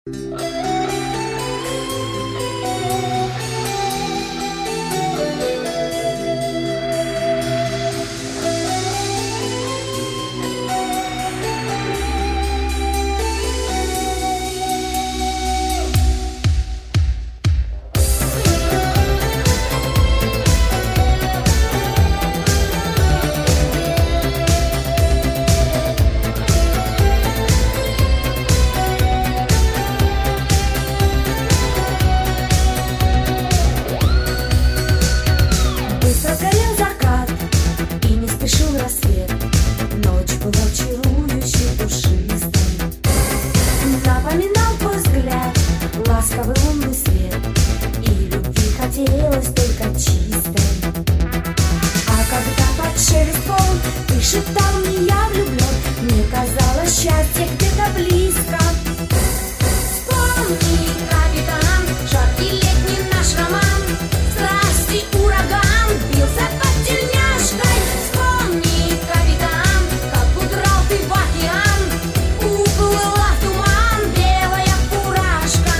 Ласковый лунный свет, и любви хотелось только чистой. А когда под шелест волн ты шептал мне: я влюблен, мне казалось, счастье где-то близко. Вспомни, капитан, жаркий летний наш роман, страсти ураган бился под тельняшкой. Вспомни, капитан, как удрал ты в океан, уплыла в туман белая фуражка.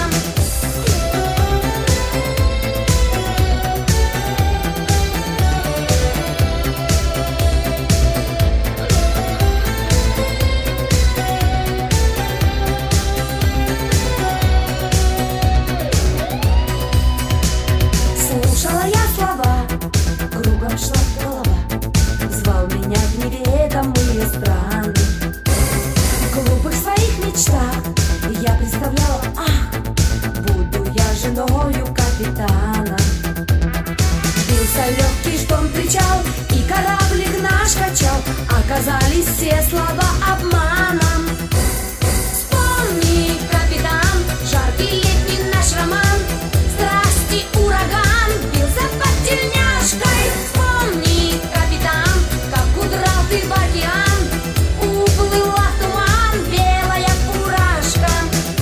Слушала я слова, кругом шла голова, звал меня в неведомые страны. В глупых своих мечтах я представляла: ах, буду я женою капитана. Бился легкий шторм, кричал, и кораблик наш качал. Оказались все слова обманом. Вспомни, капитан, жаркий летний наш роман, страсти ураган бился под тельняшкой. Вспомни, капитан, как удрал ты в океан, уплыла в туман белая фуражка.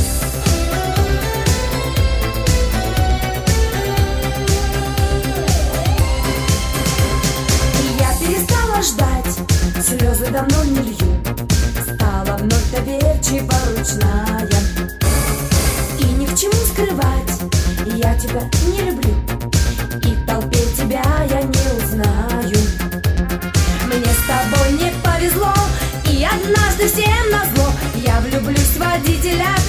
Я перестала ждать, слезы давно не лью, стала вновь доверчиво ручная. И ни к чему скрывать, я тебя не люблю, и в толпе тебя я не узнаю. Мне с тобой не повезло, и однажды всем назло я влюблюсь в водителя